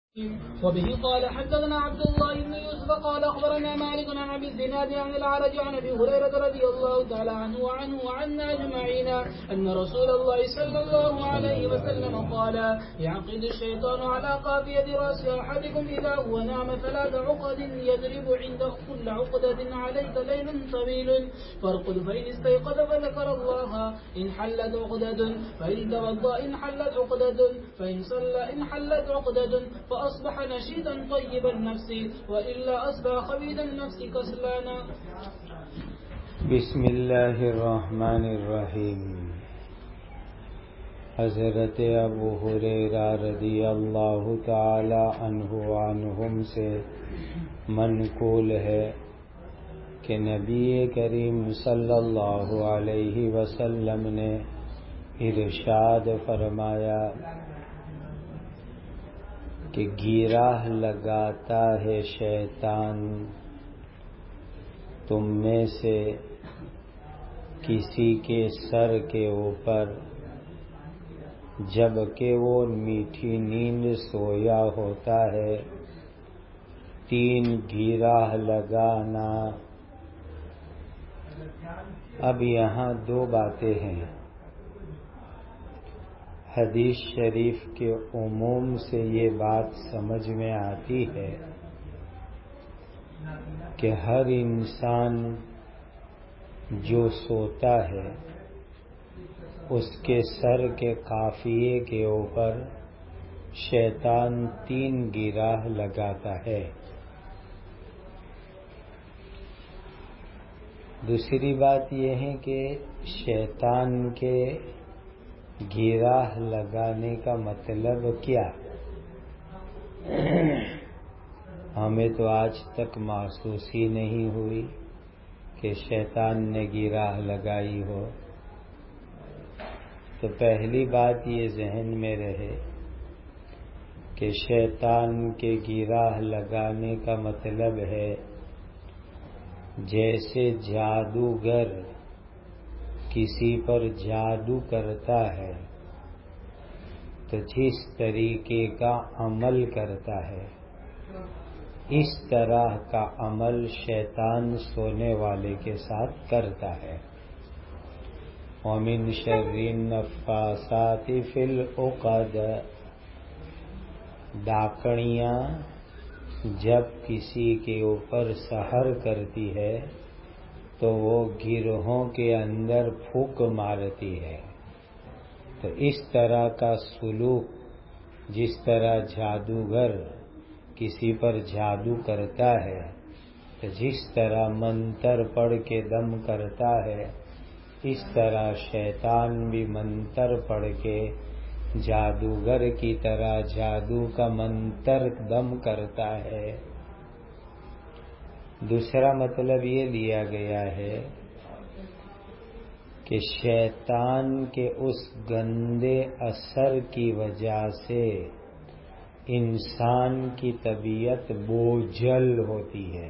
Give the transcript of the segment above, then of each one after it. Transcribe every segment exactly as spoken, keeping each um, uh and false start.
وبه قال حدثنا عبد الله بن يوسف قال أخبرنا مالك عن أبي الزناد عن الأعرج عن أبي هريرة رضي الله تعالى عنه وعنه وعنا أجمعين أن رسول الله صلى الله عليه وسلم قال يعقد الشيطان على قافية رأس أحدكم إذا هو نام ثلاث عقد يضرب عند كل عقدة عليك ليل طويل فارقد فإن استيقظ فذكر الله إن حلت عقدة فإن توضأ إن حلت عقدة فإن صلى إن حلت عقدة فأصبح نشيطا طيب النفس وإلا أصبح خبيث النفس كسلانا. بسم اللہ الرحمن الرحیم. حضرت ابو ہریرہ رضی اللہ تعالی عنہ عنہم سے منقول ہے کہ نبی کریم صلی اللہ علیہ وسلم نے ارشاد فرمایا کہ گیرہ لگاتا ہے شیطان تم میں سے کسی کے سر کے اوپر جب کہ وہ میٹھی نیند سویا ہوتا ہے. تین گیرہ لگانا. اب یہاں دو باتیں ہیں. حدیث شریف کے عموم سے یہ بات سمجھ میں آتی ہے کہ ہر انسان جو سوتا ہے اس کے سر کے قافیے کے اوپر شیطان تین گیرہ لگاتا ہے. دوسری بات یہ ہے کہ شیطان کے گیرہ لگانے کا مطلب کیا؟ ہمیں تو آج تک محسوس ہی نہیں ہوئی کہ شیطان نے گیرہ لگائی ہو. تو پہلی بات یہ ذہن میں رہے کہ شیطان کے گیرہ لگانے کا مطلب ہے جیسے جادوگر کسی پر جادو کرتا ہے تو جس طریقے کا عمل کرتا ہے اس طرح کا عمل شیطان سونے والے کے ساتھ کرتا ہے. وَمِن شَرِّ النَّفَّاثَاتِ فِي الْعُقَدِ. ڈاکڑیاں جب کسی کے اوپر سحر کرتی ہے تو وہ گروہوں کے اندر پھونک مارتی ہے. تو اس طرح کا سلوک جس طرح جادوگر کسی پر جادو کرتا ہے تو جس طرح منتر پڑھ کے دم کرتا ہے اس طرح شیطان بھی منتر پڑھ کے جادوگر کی طرح جادو کا منتر دم کرتا ہے. دوسرا مطلب یہ لیا گیا ہے کہ شیطان کے اس گندے اثر کی وجہ سے انسان کی طبیعت بوجھل ہوتی ہے،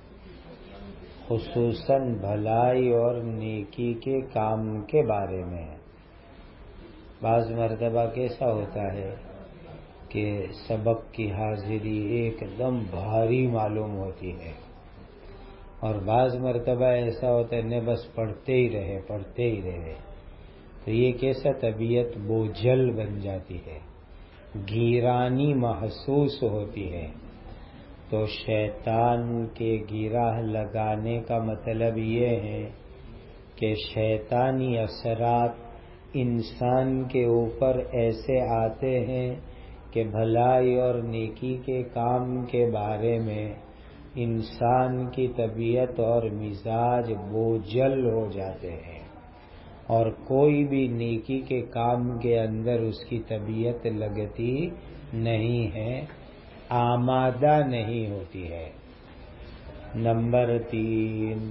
خصوصاً بھلائی اور نیکی کے کام کے بارے میں. بعض مرتبہ کیسا ہوتا ہے کہ سبق کی حاضری ایک دم بھاری معلوم ہوتی ہے اور بعض مرتبہ ایسا ہوتا ہے بس پڑھتے ہی رہے پڑھتے ہی رہے. تو یہ کیسا طبیعت بوجھل بن جاتی ہے، گیرانی محسوس ہوتی ہے. تو شیطان کے گیرہ لگانے کا مطلب یہ ہے کہ شیطانی اثرات انسان کے اوپر ایسے آتے ہیں کہ بھلائی اور نیکی کے کام کے بارے میں انسان کی طبیعت اور مزاج بوجھل ہو جاتے ہیں اور کوئی بھی نیکی کے کام کے اندر اس کی طبیعت لگتی نہیں ہے، آمادہ نہیں ہوتی ہے. نمبر تین،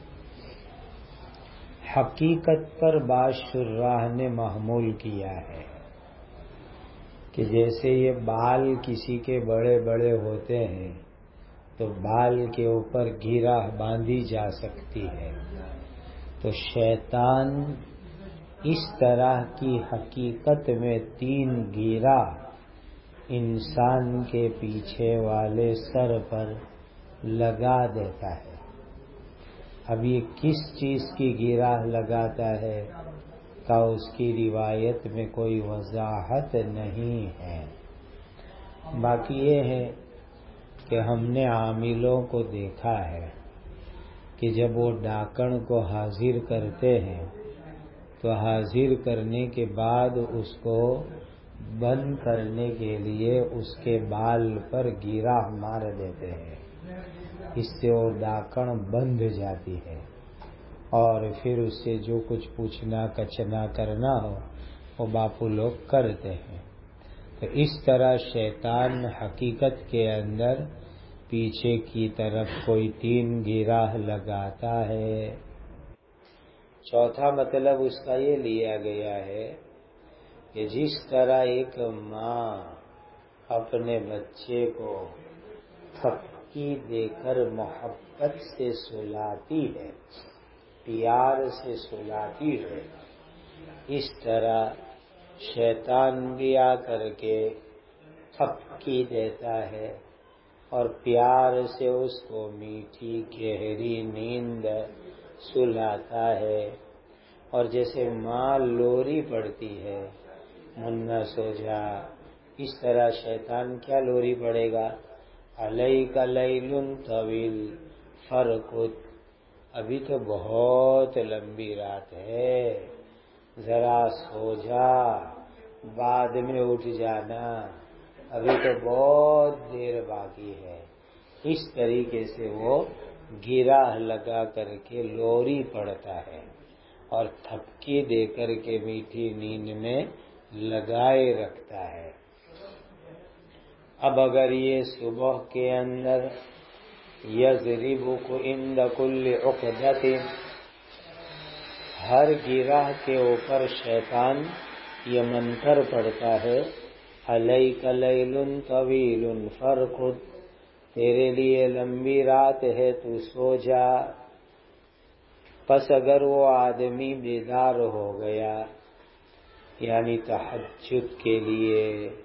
حقیقت پر بعض شراح نے محمول کیا ہے کہ جیسے یہ بال کسی کے بڑے بڑے ہوتے ہیں تو بال کے اوپر گیرہ باندھی جا سکتی ہے. تو شیطان اس طرح کی حقیقت میں تین گیرہ انسان کے پیچھے والے سر پر لگا دیتا ہے۔ اب یہ کس چیز کی گرہ لگاتا ہے کا اس کی روایت میں کوئی وضاحت نہیں ہے۔ باقی یہ ہے کہ ہم نے عاملوں کو دیکھا ہے کہ جب وہ ڈاکن کو حاضر کرتے ہیں تو حاضر کرنے کے بعد اس کو بند کرنے کے لیے اس کے بال پر گرہ مار دیتے ہیں، اس سے وہ ڈاکن بند جاتی ہے اور پھر اس سے جو کچھ پوچھنا کچنا کرنا ہو وہ باپو لوگ کرتے ہیں۔ تو اس طرح شیطان حقیقت کے اندر پیچھے کی طرف کوئی تین گرہ لگاتا ہے۔ چوتھا مطلب اس کا یہ لیا گیا ہے کہ جس طرح ایک ماں اپنے بچے کو تھپکی دے کر محبت سے سلاتی ہے، پیار سے سلاتی ہے، اس طرح شیطان بھی آ کر کے تھپکی دیتا ہے اور پیار سے اس کو میٹھی گہری نیند سلاتا ہے۔ اور جیسے ماں لوری پڑتی ہے منا سو جا، اس طرح شیطان کیا لوری پڑے گا، علیک لیل طویل فرقد، ابھی تو بہت لمبی رات ہے، ذرا سو جا، بعد میں اٹھ جانا، ابھی تو بہت دیر باقی ہے۔ اس طریقے سے وہ گرہ لگا کر کے لوری پڑتا ہے اور تھپکی دے کر کے میٹھی نیند میں لگائے رکھتا ہے۔ اب اگر یہ صبح کے اندر یضربک عند کل عقدۃ، ہر گرہ کے اوپر شیطان یہ منتر پڑتا ہے، علیک لیل طویل فرقد، تیرے لیے لمبی رات ہے تو سو جا۔ پس اگر وہ آدمی بیدار ہو گیا یعنی تہجد کے لیے،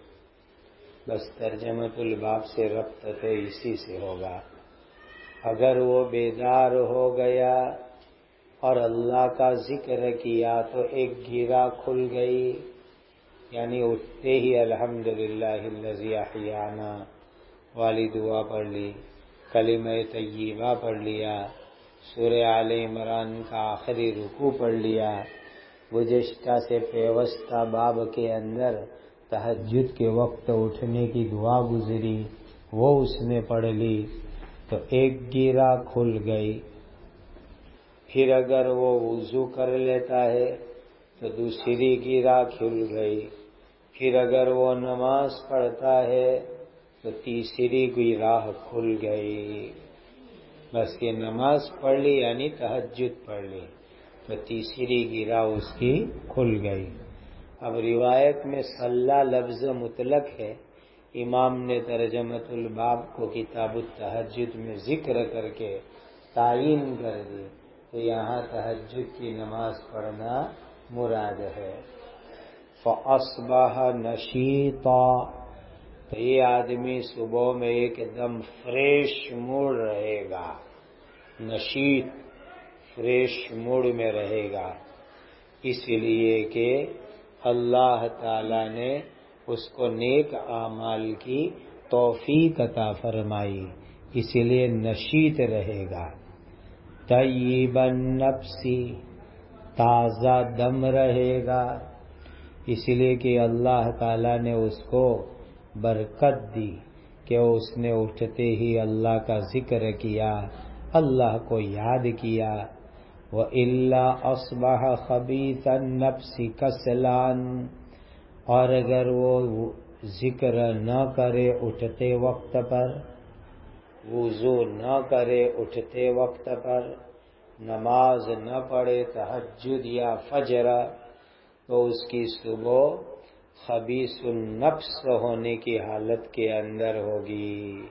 بس ترجمۃ الباب سے ربط تو اسی سے ہوگا، اگر وہ بیدار ہو گیا اور اللہ کا ذکر کیا تو ایک گرہ کھل گئی، یعنی اٹھتے ہی الحمدللہ الذی احیانا والی دعا پڑھ لی، کلمہ طیبہ پڑھ لیا، سورہ آل عمران کا آخری رکوع پڑھ لیا، گزشتہ سے پیوستہ باب کے اندر تہجد کے وقت اٹھنے کی دعا گزری وہ اس نے پڑھ لی تو ایک گرہ کھل گئی۔ پھر اگر وہ وضو کر لیتا ہے تو دوسری گرہ کھل گئی، پھر اگر وہ نماز پڑھتا ہے تو تیسری گرہ کھل گئی۔ بس یہ نماز پڑھ لی یعنی تہجد پڑھ لی تو تیسری گرہ اس کی کھل گئی۔ اب روایت میں صلی لفظ مطلق ہے، امام نے ترجمۃ الباب کو کتاب التہجد میں ذکر کر کے تعین کر دی تو یہاں تہجد کی نماز پڑھنا مراد ہے۔ فَأَصْبَحَ نَشِيطًا، تو یہ آدمی صبح میں ایک دم فریش موڈ رہے گا، نشیط فریش موڈ میں رہے گا، اس لیے کہ اللہ تعالی نے اس کو نیک اعمال کی توفیق عطا فرمائی، اس لیے نشیط رہے گا۔ طیب النفس، تازہ دم رہے گا، اس لیے کہ اللہ تعالی نے اس کو برکت دی کہ اس نے اٹھتے ہی اللہ کا ذکر کیا، اللہ کو یاد کیا۔ وَإِلَّا أَصْبَحَ خَبِيثَ النَّفْسِ كَسْلًا، اور اگر وہ ذکر نہ کرے اٹھتے وقت پر، وضو نہ کرے اٹھتے وقت پر، نماز نہ پڑھے تہجد یا فجر، تو اس کی صبح خبیث النفس ہونے کی حالت کے اندر ہوگی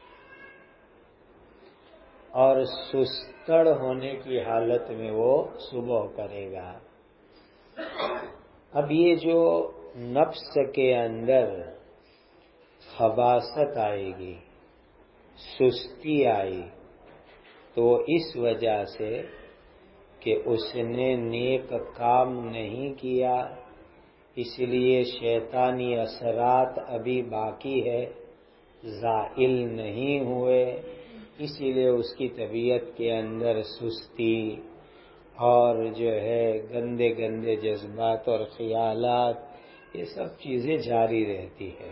اور سستڑ ہونے کی حالت میں وہ صبح کرے گا۔ اب یہ جو نفس کے اندر خباثت آئے گی، سستی آئی، تو اس وجہ سے کہ اس نے نیک کام نہیں کیا، اس لیے شیطانی اثرات ابھی باقی ہے، زائل نہیں ہوئے، اسی لیے اس کی طبیعت کے اندر سستی اور جو ہے گندے گندے جذبات اور خیالات، یہ سب چیزیں جاری رہتی ہے۔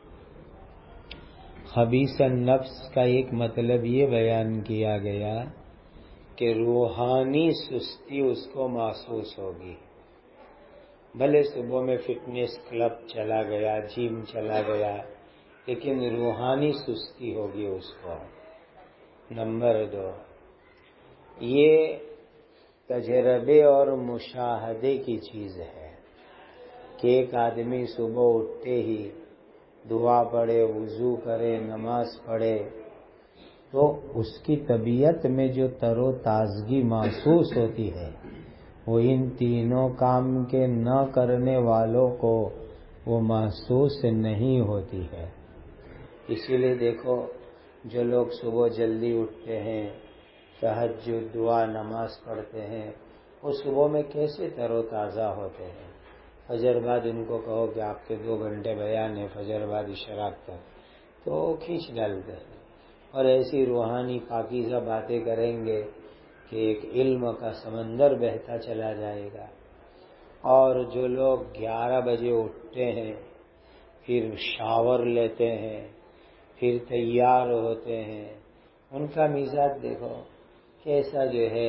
خبیث النفس کا ایک مطلب یہ بیان کیا گیا کہ روحانی سستی اس کو محسوس ہوگی، بھلے صبح میں فٹنس کلب چلا گیا، جم چلا گیا، لیکن روحانی سستی ہوگی اس کو۔ نمبر دو، یہ تجربے اور مشاہدے کی چیز ہے کہ ایک آدمی صبح اٹھتے ہی دعا پڑھے، وضو کرے، نماز پڑھے، تو اس کی طبیعت میں جو تر و تازگی محسوس ہوتی ہے وہ ان تینوں کام کے نہ کرنے والوں کو وہ محسوس نہیں ہوتی ہے۔ اسی لیے دیکھو، جو لوگ صبح جلدی اٹھتے ہیں، تہجد، دعا، نماز پڑھتے ہیں، وہ صبح میں کیسے تر و تازہ ہوتے ہیں۔ فجر بعد ان کو کہو کہ آپ کے دو گھنٹے بیان ہے فجر بعد اشراق تک، تو وہ کھینچ ڈالتے ہیں، اور ایسی روحانی پاکیزہ باتیں کریں گے کہ ایک علم کا سمندر بہتا چلا جائے گا۔ اور جو لوگ گیارہ بجے اٹھتے ہیں، پھر شاور لیتے ہیں، پھر تیار ہوتے ہیں، ان کا مزاج دیکھو کیسا جو ہے،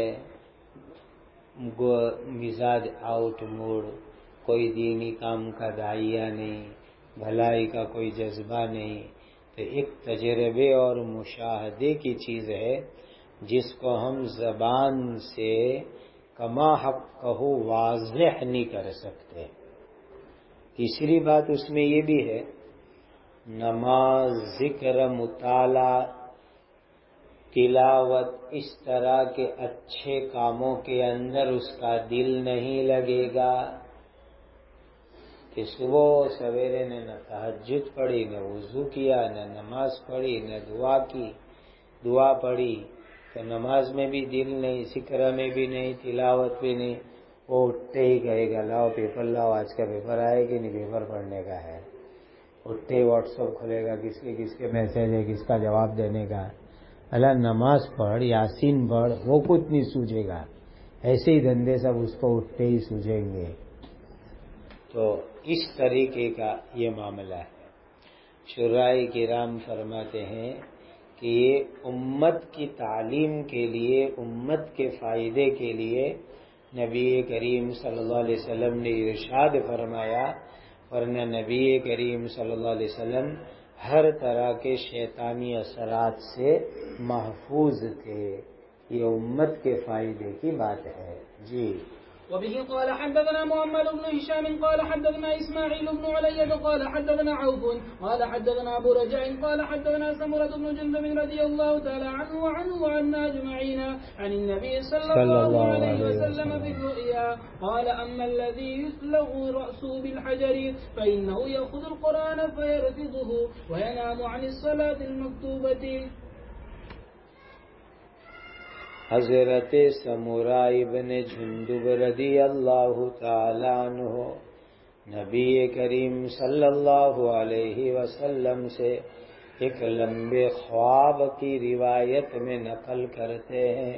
مزاج آؤٹ موڈ، کوئی دینی کام کا داعیہ نہیں، بھلائی کا کوئی جذبہ نہیں۔ تو ایک تجربے اور مشاہدے کی چیز ہے جس کو ہم زبان سے کما حق کہو واضح نہیں کر سکتے۔ تیسری بات اس میں یہ بھی ہے، نماز، ذکر، مطالعہ، تلاوت، اس طرح کے اچھے کاموں کے اندر اس کا دل نہیں لگے گا کہ صبح سویرے نے نہ تہجد پڑھی، نہ وضو کیا، نہ نماز پڑھی، نہ دعا کی، دعا پڑھی تو نماز میں بھی دل نہیں، ذکر میں بھی نہیں، تلاوت بھی نہیں، وہ اٹھتے ہی کہے گا لاؤ پیپر لاؤ، آج کا پیپر آئے کہ نہیں، پیپر پڑھنے کا ہے۔ اٹھتے ہی واٹس ایپ کھلے گا، کس کے کس کے میسج ہے، کس کا جواب دینے کا۔ اللہ نماز پڑھ، یاسین پڑھ، وہ کچھ نہیں سوجے گا، ایسے ہی دھندے سب اس کو اٹھتے ہی سوجیں گے۔ تو اس طریقے کا یہ معاملہ ہے۔ شراح کرام فرماتے ہیں کہ یہ امت کی تعلیم کے لیے، امت کے فائدے کے لیے نبی کریم صلی اللہ علیہ وسلم نے ارشاد فرمایا، ورنہ نبی کریم صلی اللہ علیہ وسلم ہر طرح کے شیطانی اثرات سے محفوظ تھے۔ یہ امت کے فائدے کی بات ہے۔ جی۔ وبه قال حدثنا محمد بن هشام قال حدثنا إسماعيل بن علية قال حدثنا عوف قال حدثنا أبو رجاء قال حدثنا سمرة بن جندب رضي الله تعالى عنه وعنه وعنا أجمعين عن النبي صلى الله عليه وسلم في الرؤيا قال أما الذي يسلغ رأسه بالحجر فإنه يأخذ القرآن فيرفضه وينام عن الصلاة المكتوبة۔ حضرت سمرہ ابن جندب رضی اللہ تعالی عنہ نبی کریم صلی اللہ علیہ وسلم سے ایک لمبے خواب کی روایت میں نقل کرتے ہیں۔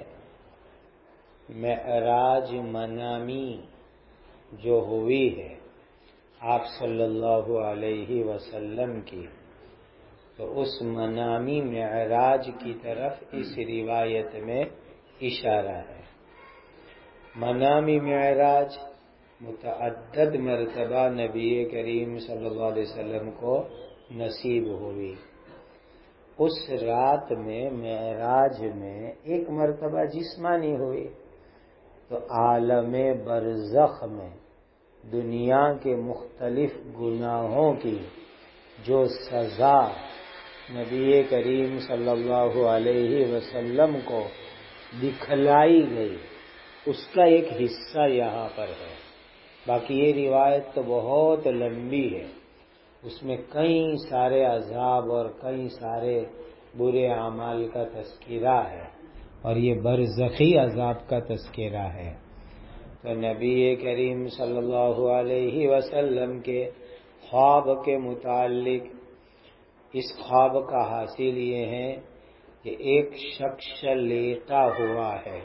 معراج منامی جو ہوئی ہے آپ صلی اللہ علیہ وسلم کی، تو اس منامی معراج کی طرف اس روایت میں اشارہ ہے۔ منامی معراج متعدد مرتبہ نبی کریم صلی اللہ علیہ وسلم کو نصیب ہوئی۔ اس رات میں معراج میں ایک مرتبہ جسمانی ہوئی، تو عالم برزخ میں دنیا کے مختلف گناہوں کی جو سزا نبی کریم صلی اللہ علیہ وسلم کو دکھلائی گئی، اس کا ایک حصہ یہاں پر ہے۔ باقی یہ روایت تو بہت لمبی ہے، اس میں کئی سارے عذاب اور کئی سارے برے اعمال کا تذکرہ ہے، اور یہ برزخی عذاب کا تذکرہ ہے۔ تو نبی کریم صلی اللہ علیہ وسلم کے خواب کے متعلق اس خواب کا حاصل یہ ہے کہ ایک شخص لیٹا ہوا ہے،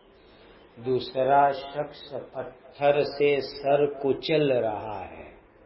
دوسرا شخص پتھر سے سر کچل رہا ہے۔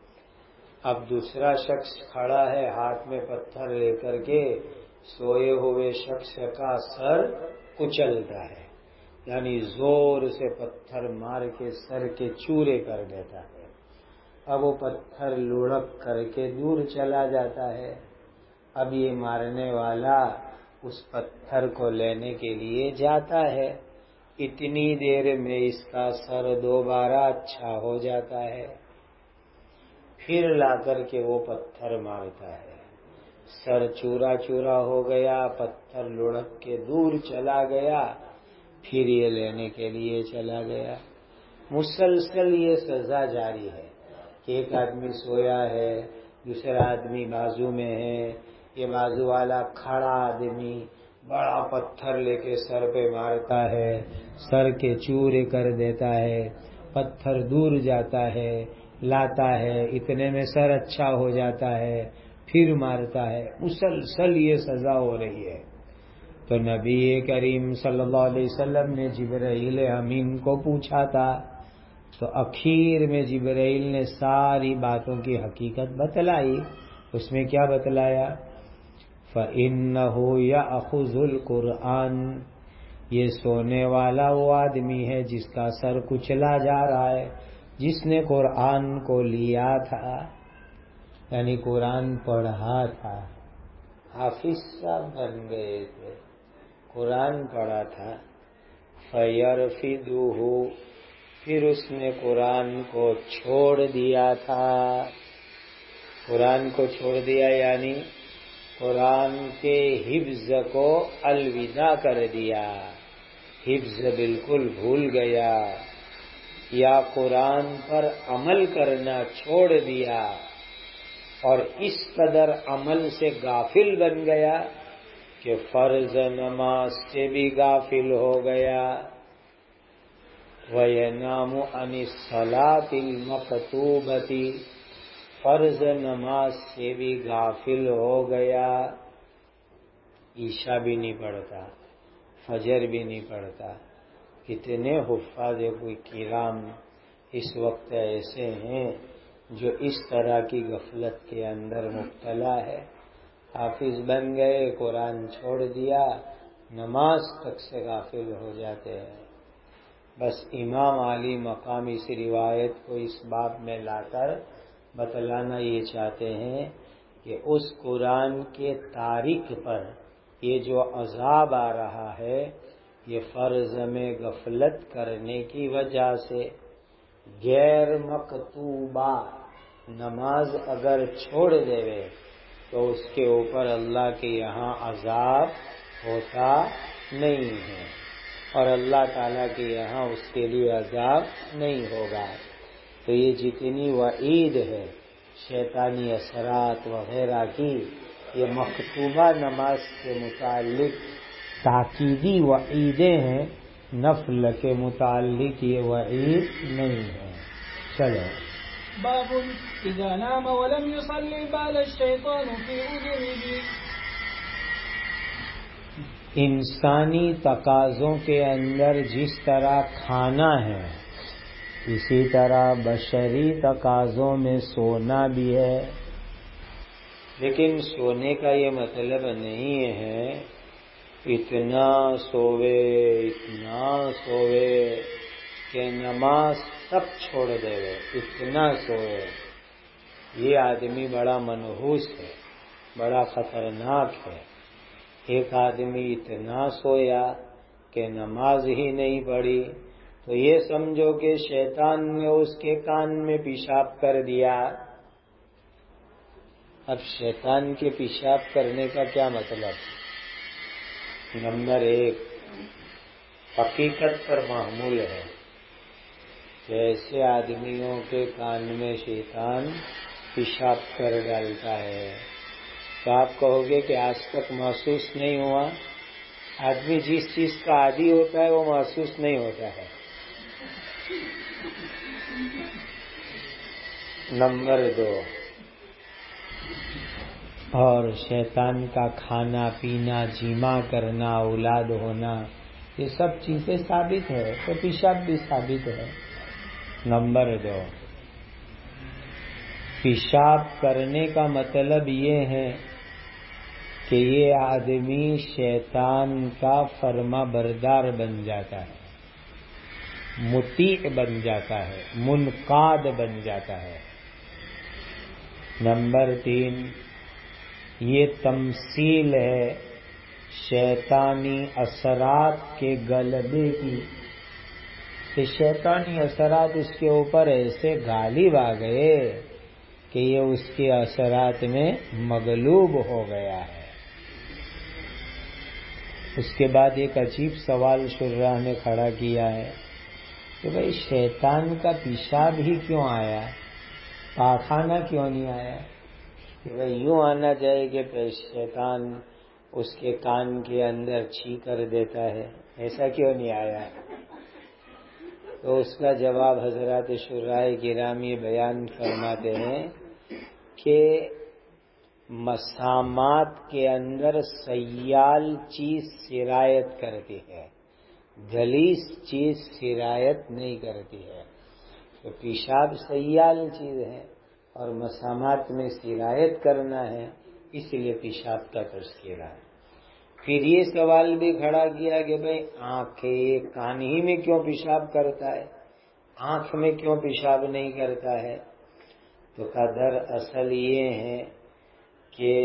اب دوسرا شخص کھڑا ہے، ہاتھ میں پتھر لے کر کے سوئے ہوئے شخص کا سر کچلتا ہے، یعنی زور سے پتھر مار کے سر کے چورے کر دیتا ہے۔ اب وہ پتھر لڑک کر کے دور چلا جاتا ہے۔ اب یہ مارنے والا اس پتھر کو لینے کے لیے جاتا ہے، اتنی دیر میں اس کا سر دوبارہ اچھا ہو جاتا ہے، پھر لا کر کے وہ پتھر مارتا ہے، سر چورا چورا ہو گیا، پتھر لڑک کے دور چلا گیا، پھر یہ لینے کے لیے چلا گیا۔ مسلسل یہ سزا جاری ہے کہ ایک آدمی سویا ہے، دوسرا آدمی بازو میں ہے، یہ بازو والا کھڑا آدمی بڑا پتھر لے کے سر پہ مارتا ہے، سر کے چورے کر دیتا ہے، پتھر دور جاتا ہے، لاتا ہے، اتنے میں سر اچھا ہو جاتا ہے، پھر مارتا ہے، مسلسل یہ سزا ہو رہی ہے۔ تو نبی کریم صلی اللہ علیہ وسلم نے جبرائیل امین کو پوچھا تھا، تو اخیر میں جبرائیل نے ساری باتوں کی حقیقت بتلائی۔ اس میں کیا بتلایا؟ فَإِنَّهُ يَأْخُذُ الْقُرْآنَ، یہ سونے والا وہ آدمی ہے جس کا سر کچلا جا رہا ہے، جس نے قرآن کو لیا تھا، یعنی قرآن پڑھا تھا، حافظ صاحب بن گئے تھے، قرآن پڑھا تھا۔ فَيَرْفِدُهُ، پھر اس نے قرآن کو چھوڑ دیا تھا۔ قرآن کو چھوڑ دیا یعنی قرآن کے حفظ کو الوداع کر دیا، حفظ بالکل بھول گیا، یا قرآن پر عمل کرنا چھوڑ دیا، اور اس قدر عمل سے غافل بن گیا کہ فرض نماز سے بھی غافل ہو گیا۔ وَيَنَامُ عَنِ الصَّلَاةِ الْمَكْتُوبَةِ، فرض نماز سے بھی غافل ہو گیا، عشاء بھی نہیں پڑھتا، فجر بھی نہیں پڑھتا۔ کتنے حفاظ کوئی کرام اس وقت ایسے ہیں جو اس طرح کی غفلت کے اندر مبتلا ہے، حافظ بن گئے، قرآن چھوڑ دیا، نماز تک سے غافل ہو جاتے ہیں۔ بس امام علی مقام اس روایت کو اس باب میں لا کر بتلانا یہ چاہتے ہیں کہ اس قرآن کے تارک پر یہ جو عذاب آ رہا ہے، یہ فرض میں غفلت کرنے کی وجہ سے، غیر مکتوبہ نماز اگر چھوڑ دے تو اس کے اوپر اللہ کے یہاں عذاب ہوتا نہیں ہے، اور اللہ تعالیٰ کے یہاں اس کے لیے عذاب نہیں ہوگا۔ تو یہ جتنی وعید ہے شیطانی اثرات وغیرہ کی، یہ مکتوبہ نماز کے متعلق تاکیدی وعیدیں ہیں، نفل کے متعلق یہ وعید نہیں ہے۔ چلو باب اذا نام ولم يصلي بال الشيطان في اذنه، انسانی تقاضوں کے اندر جس طرح کھانا ہے، اسی طرح بشری تقاضوں میں سونا بھی ہے، لیکن سونے کا یہ مطلب نہیں ہے اتنا سووے اتنا سووے کہ نماز تک چھوڑ دے، اتنا سوئے۔ یہ آدمی بڑا منحوس ہے، بڑا خطرناک ہے۔ ایک آدمی اتنا سویا کہ نماز ہی نہیں پڑھی تو یہ سمجھو کہ شیطان نے اس کے کان میں پیشاب کر دیا۔ اب شیطان کے پیشاب کرنے کا کیا مطلب؟ نمبر ایک، حقیقت پر محمول ہے، ایسے آدمیوں کے کان میں شیطان پیشاب کر ڈالتا ہے تو آپ کہو گے کہ آج تک محسوس نہیں ہوا. آدمی جس چیز کا عادی ہوتا ہے وہ محسوس نہیں ہوتا ہے. نمبر دو، اور شیطان کا کھانا پینا، جمع کرنا، اولاد ہونا، یہ سب چیزیں ثابت ہے تو پیشاب بھی ثابت ہے. نمبر دو، پیشاب کرنے کا مطلب یہ ہے کہ یہ آدمی شیطان کا فرما بردار بن جاتا ہے، مطیع بن جاتا ہے، منقاد بن جاتا ہے. نمبر تین، یہ تمثیل ہے شیطانی اثرات کے غلبے کی، کہ شیطانی اثرات اس کے اوپر ایسے غالب آ گئے کہ یہ اس کے اثرات میں مغلوب ہو گیا ہے. اس کے بعد ایک عجیب سوال شرح نے کھڑا کیا ہے کہ بھئی شیطان کا پیشاب ہی کیوں آیا، پاخانہ کیوں نہیں آیا؟ کہ بھئی یوں آنا چاہیے کہ شیطان اس کے کان کے اندر چھی کر دیتا ہے، ایسا کیوں نہیں آیا؟ تو اس کا جواب حضرات شراح گرامی بیان فرماتے ہیں کہ مسامات کے اندر سیال چیز سرایت کرتی ہے، گلیس چیز سرایت نہیں کرتی ہے. تو پیشاب سیال چیز ہے اور مسامات میں سرایت کرنا ہے، اس لیے پیشاب کا تذکرہ ہے. پھر یہ سوال بھی کھڑا کیا کہ بھئی آنکھیں کان ہی میں کیوں پیشاب کرتا ہے، آنکھ میں کیوں پیشاب نہیں کرتا ہے؟ تو قدر اصل یہ ہے کہ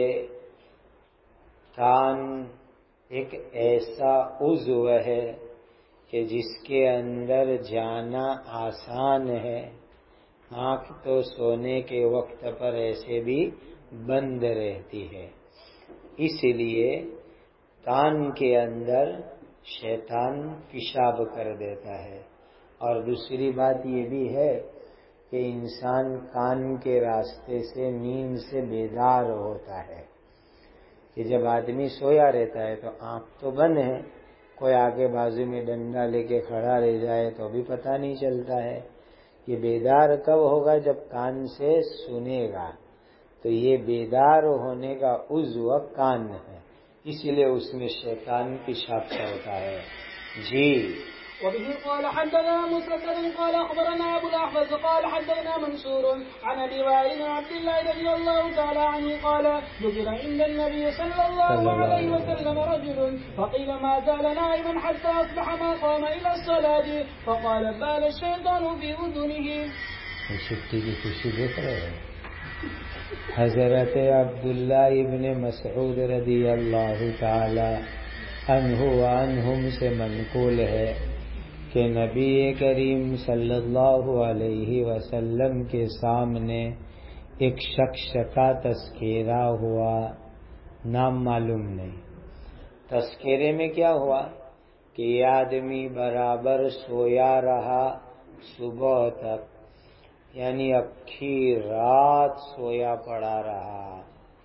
کان ایک ایسا عضو ہے کہ جس کے اندر جانا آسان ہے. آنکھ تو سونے کے وقت پر ایسے بھی بند رہتی ہے، اس لیے کان کے اندر شیطان پیشاب کر دیتا ہے. اور دوسری بات یہ بھی ہے کہ انسان کان کے راستے سے نیند سے بیدار ہوتا ہے، کہ جب آدمی سویا رہتا ہے تو آنکھ تو بند ہے، کوئی آگے بازو میں ڈنڈا لے کے کھڑا رہ جائے تو بھی پتہ نہیں چلتا ہے. یہ بیدار کب ہوگا؟ جب کان سے سنے گا. تو یہ بیدار ہونے کا عضو کان ہے، اس لیے اس میں شیطان پیشاب کرتا ہے. جی. وبه قال حدثنا مسدد قال اخبرنا ابو الاحوص قال حدثنا منصور عن ابي وائل عن عبد الله رضي الله تعالى عنه قال ذكر عند النبي صلى الله عليه وسلم رجل فقيل ما زال نائما حتى اصبح ما قام الى الصلاه فقال بال الشيطان في اذنه. چھٹی کی خوشی دیکھ رہے ہیں. حضرت عبداللہ ابن مسعود رضی اللہ تعالی عنہ عنہم سے منقول ہے کہ نبی کریم صلی اللہ علیہ وسلم کے سامنے ایک شخص کا تذکرہ ہوا، نام معلوم نہیں. تذکرے میں کیا ہوا کہ یہ آدمی برابر سویا رہا صبح تک، یعنی اکھی رات سویا پڑا رہا،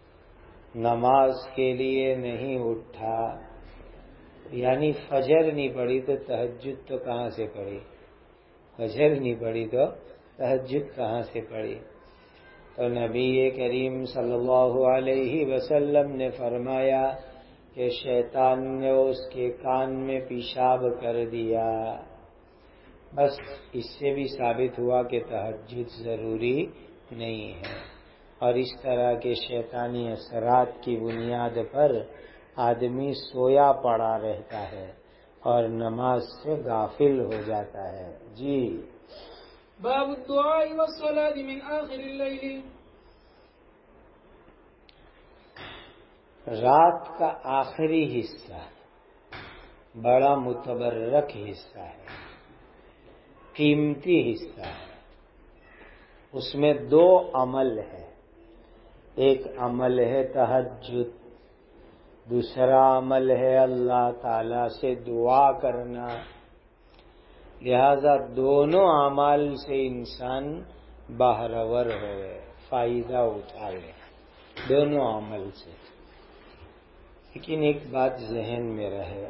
نماز کے لیے نہیں اٹھا. یعنی فجر نہیں پڑی تو تہجد تو کہاں سے پڑی، فجر نہیں پڑی تو تہجد کہاں سے پڑی. تو نبی کریم صلی اللہ علیہ وسلم نے فرمایا کہ شیطان نے اس کے کان میں پیشاب کر دیا. بس اس سے بھی ثابت ہوا کہ تہجد ضروری نہیں ہے. اور اس طرح کے شیطانی اثرات کی بنیاد پر آدمی سویا پڑا رہتا ہے اور نماز سے غافل ہو جاتا ہے. جی. باب الدعاء والصلاة من آخر اللیل. رات کا آخری حصہ بڑا متبرک حصہ ہے، قیمتی حصہ ہے. اس میں دو عمل ہے، ایک عمل ہے تہجد، دوسرا عمل ہے اللہ تعالی سے دعا کرنا. لہذا دونوں اعمال سے انسان بہرور ہوئے، فائدہ اٹھا لیں دونوں عمل سے. لیکن ایک بات ذہن میں رہے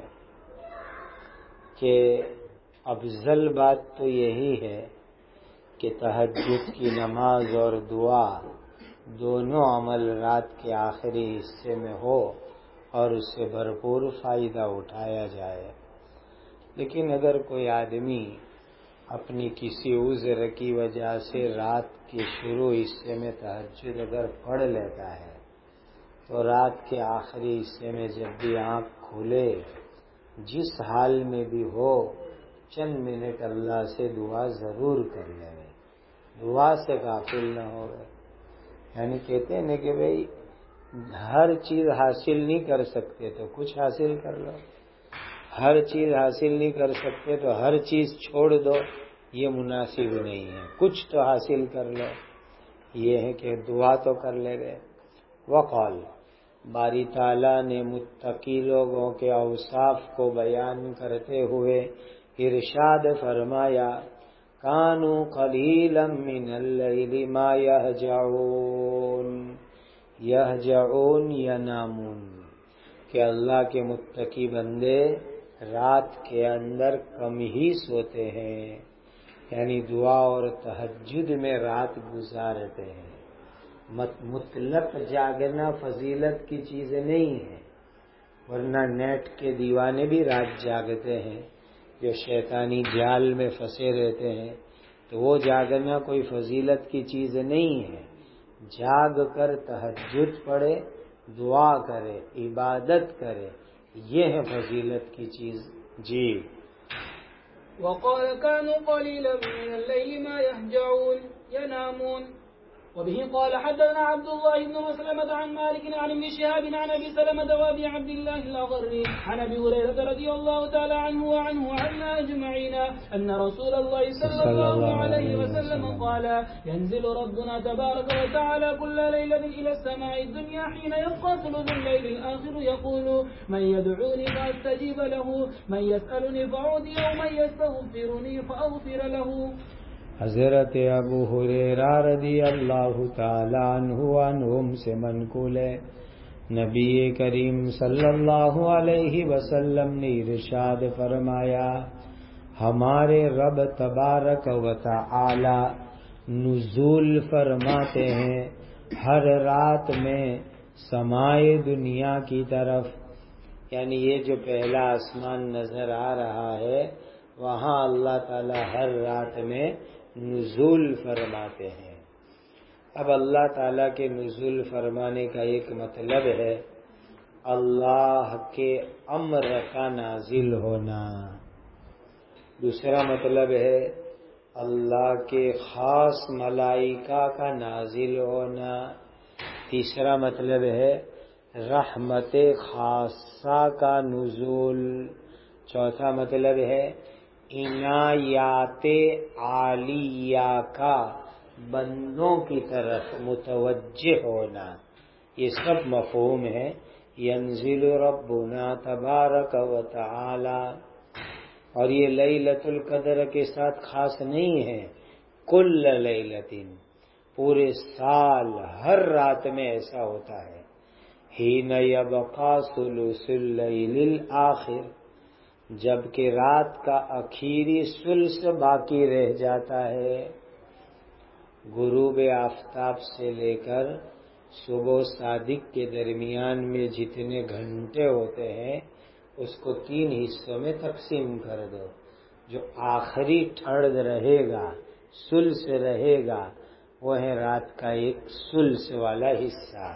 کہ افضل بات تو یہی ہے کہ تہجد کی نماز اور دعا دونوں عمل رات کے آخری حصے میں ہو اور اس سے بھرپور فائدہ اٹھایا جائے. لیکن اگر کوئی آدمی اپنی کسی عذر کی وجہ سے رات کے شروع حصے میں تہجد اگر پڑھ لیتا ہے تو رات کے آخری حصے میں جب بھی آنکھ کھلے جس حال میں بھی ہو چند منٹ اللہ سے دعا ضرور کر لے. دعا سے غافل نہ ہو. یعنی کہتے ہیں کہ بھئی ہر چیز حاصل نہیں کر سکتے تو کچھ حاصل کر لو، ہر چیز حاصل نہیں کر سکتے تو ہر چیز چھوڑ دو، یہ مناسب نہیں ہے. کچھ تو حاصل کر لو. یہ ہے کہ دعا تو کر لے گئے. وقال، باری تعالیٰ نے متقی لوگوں کے اوصاف کو بیان کرتے ہوئے ارشاد فرمایا، کانوا قلیلا من اللیل ما یہجعون. یہجعون ینامون، کہ اللہ کے متقی بندے رات کے اندر کم ہی سوتے ہیں، یعنی دعا اور تہجد میں رات گزارتے ہیں. مطلق جاگنا فضیلت کی چیز نہیں ہے، ورنہ نیٹ کے دیوانے بھی رات جاگتے ہیں جو شیطانی جال میں پھنسے رہتے ہیں، تو وہ جاگنا کوئی فضیلت کی چیز نہیں ہے. جاگ کر تہجد پڑھے، دعا کرے، عبادت کرے، یہ ہے فضیلت کی چیز. جی. وقال كانوا قليلا من الليل ما يهجعون ينامون. وبه قال حدثنا عبد الله بن مسلمة عن مالك عن ابن شهاب عن ابي سلمة وابي عبد الله الاغري عن ابي هريرة رضي الله تعالى عنه وعنه وعنا اجمعين ان رسول الله صلى الله عليه وسلم قال، ينزل ربنا تبارك وتعالى كل ليلة الى السماء الدنيا حين يبقى ثلث الليل الاخر يقول، من يدعوني فاستجيب له، من يسألني فاعطيه، ومن يستغفرني فاغفر له. حضرت ابو ہریرہ رضی اللہ تعالی عنہ عنہم سے منقول ہے، نبی کریم صلی اللہ علیہ وسلم نے ارشاد فرمایا، ہمارے رب تبارک و تعالی نزول فرماتے ہیں ہر رات میں سمائے دنیا کی طرف. یعنی یہ جو پہلا آسمان نظر آ رہا ہے وہاں اللہ تعالی ہر رات میں نزول فرماتے ہیں. اب اللہ تعالیٰ کے نزول فرمانے کا ایک مطلب ہے اللہ کے امر کا نازل ہونا، دوسرا مطلب ہے اللہ کے خاص ملائکہ کا نازل ہونا، تیسرا مطلب ہے رحمت خاصہ کا نزول، چوتھا مطلب ہے عنایات عالیہ کا بندوں کی طرف متوجہ ہونا. یہ سب مفہوم ہے. ینزل ربنا تبارک و تعالی، اور یہ لیلۃ القدر کے ساتھ خاص نہیں ہے، کل لیلۃ، پورے سال ہر رات میں ایسا ہوتا ہے. حین یبقى ثلث اللیل الآخر، جبکہ رات کا آخری ثلث باقی رہ جاتا ہے. غروب آفتاب سے لے کر صبح صادق کے درمیان میں جتنے گھنٹے ہوتے ہیں اس کو تین حصوں میں تقسیم کر دو. جو آخری تھرڈ رہے گا، ثلث رہے گا، وہ ہے رات کا ایک ثلث والا حصہ.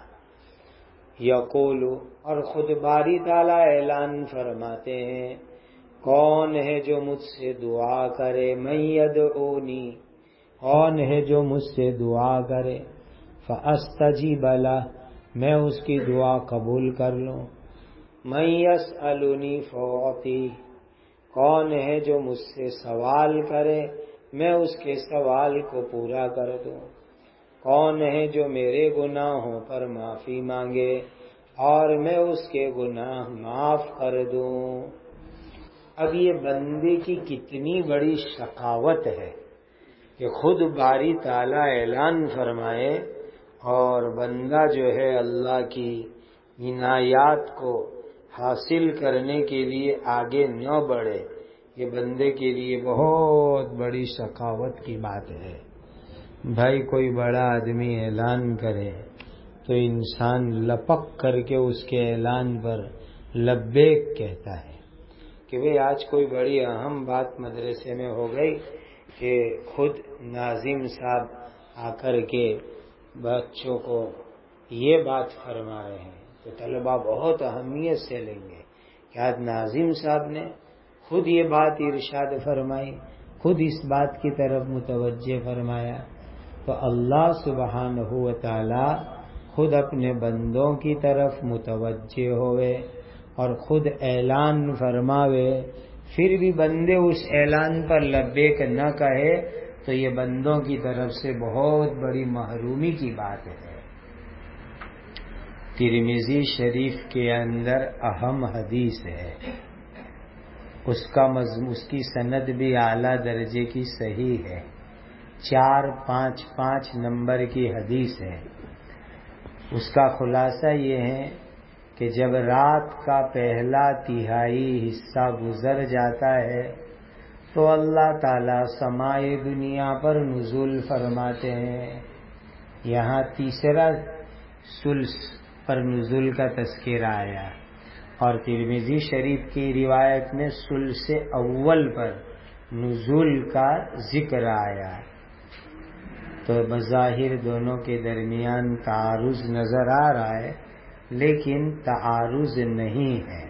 یقول، اور خود باری تعالیٰ اعلان فرماتے ہیں، کون ہے جو مجھ سے دعا کرے، من یدعونی، کون ہے جو مجھ سے دعا کرے، فاستجیب لہ، میں اس کی دعا قبول کر لوں. من یسألنی فاعطی، کون ہے جو مجھ سے سوال کرے میں اس کے سوال کو پورا کر دوں. کون ہے جو میرے گناہوں پر معافی مانگے اور میں اس کے گناہ معاف کر دوں. اب یہ بندے کی کتنی بڑی شقاوت ہے کہ خود باری تعالیٰ اعلان فرمائے، اور بندہ جو ہے اللہ کی عنایات کو حاصل کرنے کے لیے آگے نہ بڑھے، یہ بندے کے لیے بہت بڑی سخاوت کی بات ہے۔ بھائی کوئی بڑا آدمی اعلان کرے تو انسان لپک کر کے اس کے اعلان پر لبیک کہتا ہے کہ بھئی آج کوئی بڑی اہم بات مدرسے میں ہو گئی کہ خود ناظم صاحب آ کر کے بچوں کو یہ بات فرما رہے ہیں تو طلباء بہت اہمیت سے لیں گے کہ آج ناظم صاحب نے خود یہ بات ارشاد فرمائی، خود اس بات کی طرف متوجہ فرمایا۔ تو اللہ سبحانہ و تعالی خود اپنے بندوں کی طرف متوجہ ہوئے اور خود اعلان فرماوے، پھر بھی بندے اس اعلان پر لبیک نہ کہے تو یہ بندوں کی طرف سے بہت بڑی محرومی کی بات ہے۔ ترمذی شریف کے اندر اہم حدیث ہے، اس کا مضمون، اس کی سند بھی اعلیٰ درجے کی صحیح ہے، چار پانچ پانچ نمبر کی حدیث ہے۔ اس کا خلاصہ یہ ہے کہ جب رات کا پہلا تہائی حصہ گزر جاتا ہے تو اللہ تعالی سمائے دنیا پر نزول فرماتے ہیں۔ یہاں تیسرا ثلث پر نزول کا تذکرہ آیا اور ترمذی شریف کی روایت میں ثلث اول پر نزول کا ذکر آیا، تو بظاہر دونوں کے درمیان تعارض نظر آ رہا ہے، لیکن تعارض نہیں ہے۔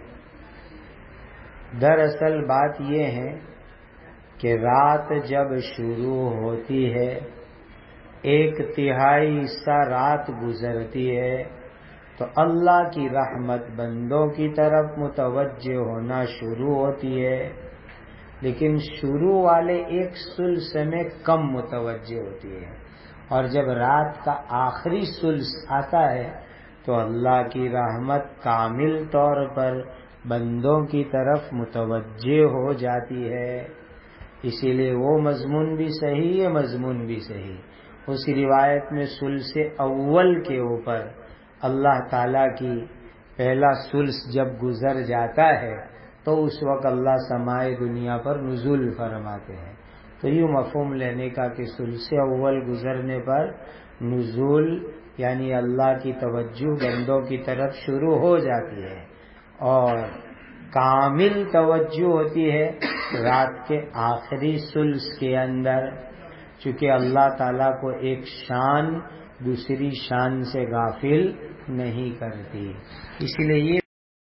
دراصل بات یہ ہے کہ رات جب شروع ہوتی ہے، ایک تہائی حصہ رات گزرتی ہے تو اللہ کی رحمت بندوں کی طرف متوجہ ہونا شروع ہوتی ہے، لیکن شروع والے ایک ثلث میں کم متوجہ ہوتی ہے، اور جب رات کا آخری ثلث آتا ہے تو اللہ کی رحمت کامل طور پر بندوں کی طرف متوجہ ہو جاتی ہے۔ اسی لیے وہ مضمون بھی صحیح ہے، مضمون بھی صحیح۔ اس روایت میں ثلث اول کے اوپر اللہ تعالیٰ کی پہلا ثلث جب گزر جاتا ہے تو اس وقت اللہ سمائے دنیا پر نزول فرماتے ہیں۔ تو یوں مفہوم لینے کا کہ ثلث اول گزرنے پر نزول یعنی اللہ کی توجہ بندوں کی طرف شروع ہو جاتی ہے، اور کامل توجہ ہوتی ہے رات کے آخری ثلث کے اندر، چونکہ اللہ تعالیٰ کو ایک شان دوسری شان سے غافل نہیں کرتی، اس لیے یہ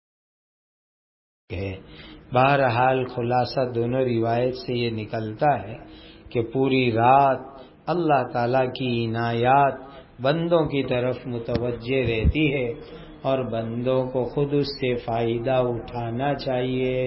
ہے۔ بہرحال خلاصہ دونوں روایت سے یہ نکلتا ہے کہ پوری رات اللہ تعالیٰ کی عنایات بندوں کی طرف متوجہ رہتی ہے اور بندوں کو خود اس سے فائدہ اٹھانا چاہیے۔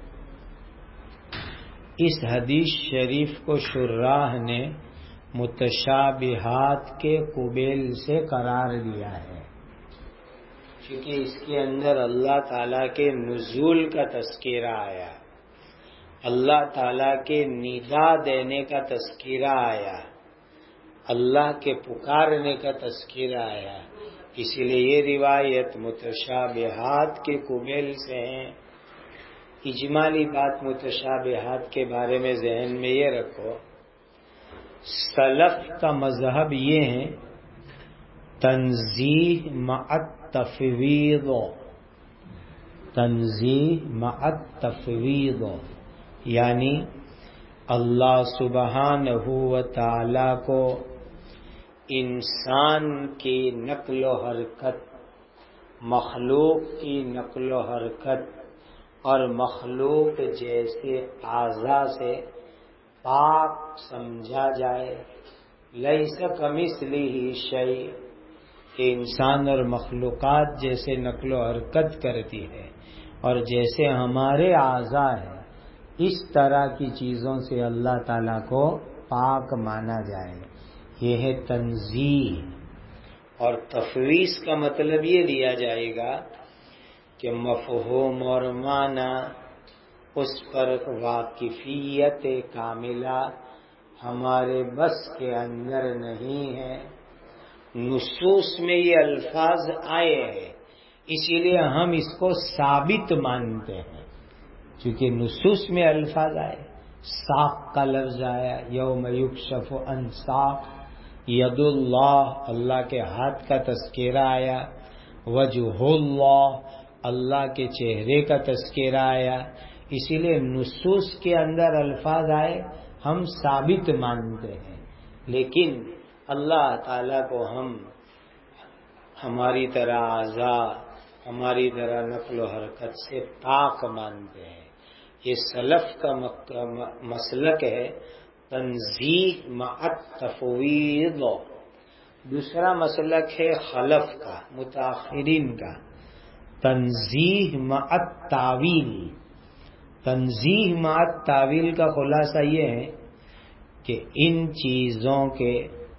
اس حدیث شریف کو شراح نے متشابہات کے قبیل سے قرار دیا ہے، کیونکہ اس کے اندر اللہ تعالیٰ کے نزول کا تذکرہ آیا، اللہ تعالیٰ کے ندا دینے کا تذکرہ آیا، اللہ کے پکارنے کا تذکرہ آیا، اسی لیے یہ روایت متشابہات کے قبیل سے ہیں۔ اجمالی بات متشابہات کے بارے میں ذہن میں یہ رکھو، سلف کا مذہب یہ ہے تنزیہ مع التفویض، تنزیہ مع التفویض، یعنی اللہ سبحانہ و تعالی کو انسان کی نقل و حرکت، مخلوق کی نقل و حرکت اور مخلوق جیسے اعضاء سے پاک سمجھا جائے۔ لیس کمثلہ شیء، کہ انسان اور مخلوقات جیسے نقل و حرکت کرتی ہے اور جیسے ہمارے اعضاء ہیں، اس طرح کی چیزوں سے اللہ تعالیٰ کو پاک مانا جائے، یہ ہے تنزیہ۔ اور تفویض کا مطلب یہ لیا جائے گا کہ مفہوم اور معنی اس پر واقفیت کاملہ ہمارے بس کے اندر نہیں ہے، نصوص میں یہ الفاظ آئے ہیں، اسی لیے ہم اس کو ثابت مانتے ہیں، چونکہ نصوص میں الفاظ آئے، ساق کا لفظ آیا، یوم یکشف عن ساق، ید اللہ، اللہ کے ہاتھ کا تذکرہ آیا، وجہ اللہ، اللہ کے چہرے کا تذکرہ آیا، اسی لیے نصوص کے اندر الفاظ آئے ہم ثابت مانتے ہیں، لیکن اللہ تعالیٰ کو ہم ہماری طرح اعضاء، ہماری طرح نقل و حرکت سے پاک مانتے ہیں۔ یہ سلف کا مسلک ہے، تنزیہ مع التفویض۔ دوسرا مسلک ہے خلف کا، متاخرین کا، تنزیہ مع التاویل۔ تنزیہ مع التاویل کا خلاصہ یہ ہے کہ ان چیزوں کے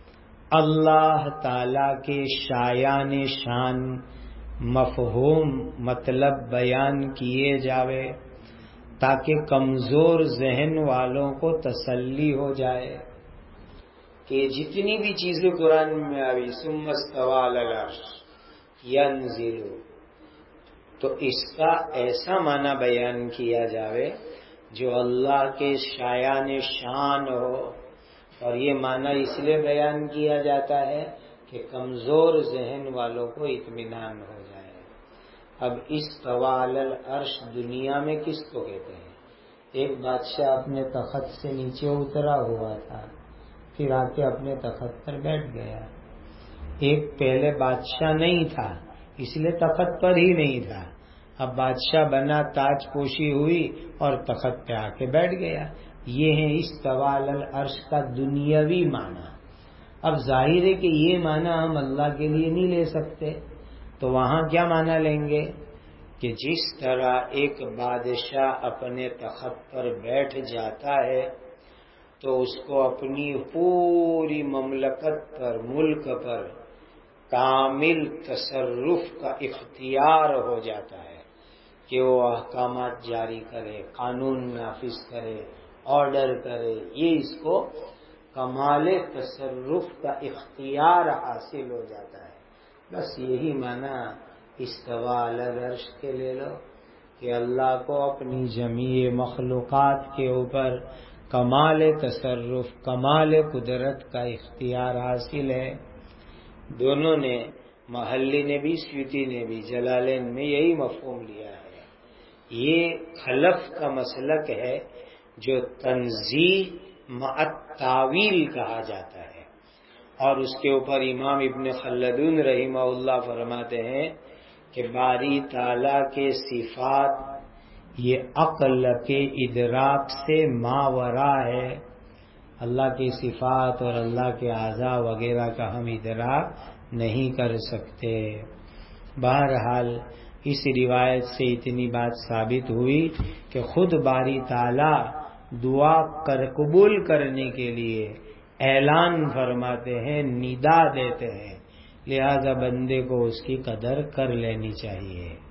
اللہ تعالی کے شایان شان مفہوم مطلب بیان کیے جاوے تاکہ کمزور ذہن والوں کو تسلی ہو جائے کہ جتنی بھی چیزیں قرآن میں آئی، ثم استوى علی العرش ینزل، تو اس کا ایسا معنی بیان کیا جاوے جو اللہ کے شایان شان ہو، اور یہ معنی اس لیے بیان کیا جاتا ہے کہ کمزور ذہن والوں کو اطمینان ہو جائے۔ اب استوى علی العرش دنیا میں کس کو کہتے ہیں؟ ایک بادشاہ اپنے تخت سے نیچے اترا ہوا تھا، پھر آ کے اپنے تخت پر بیٹھ گیا۔ ایک پہلے بادشاہ نہیں تھا، اس لیے تخت پر ہی نہیں تھا، اب بادشاہ بنا، تاج پوشی ہوئی اور تخت پہ آ کے بیٹھ گیا۔ یہ ہے استوى علی العرش کا دنیاوی معنی۔ اب ظاہر ہے کہ یہ معنی ہم اللہ کے لیے نہیں لے سکتے، تو وہاں کیا معنی لیں گے کہ جس طرح ایک بادشاہ اپنے تخت پر بیٹھ جاتا ہے تو اس کو اپنی پوری مملکت پر، ملک پر کامل تصرف کا اختیار ہو جاتا ہے کہ وہ احکامات جاری کرے، قانون نافذ کرے، آرڈر کرے، یہ اس کو کمال تصرف کا اختیار حاصل ہو جاتا ہے۔ بس یہی معنی استوى علی العرش کے لے لو کہ اللہ کو اپنی جمیع مخلوقات کے اوپر کمال تصرف، کمال قدرت کا اختیار حاصل ہے۔ دونوں نے، محلی نے بھی، سیوطی نے بھی، جلالین میں یہی مفہوم لیا ہے۔ یہ خلف کا مسلک ہے جو تنزیہ مع التاویل کہا جاتا ہے، اور اس کے اوپر امام ابن خلدون رحمہ اللہ فرماتے ہیں کہ باری تعالیٰ کے صفات یہ عقل کے ادراک سے ماورا ہے۔ اللہ کی صفات اور اللہ کے اعضاء وغیرہ کا ہم ادراک نہیں کر سکتے۔ بہرحال اس روایت سے اتنی بات ثابت ہوئی کہ خود باری تعالیٰ دعا کر قبول کرنے کے لیے اعلان فرماتے ہیں، ندا دیتے ہیں، لہذا بندے کو اس کی قدر کر لینی چاہیے۔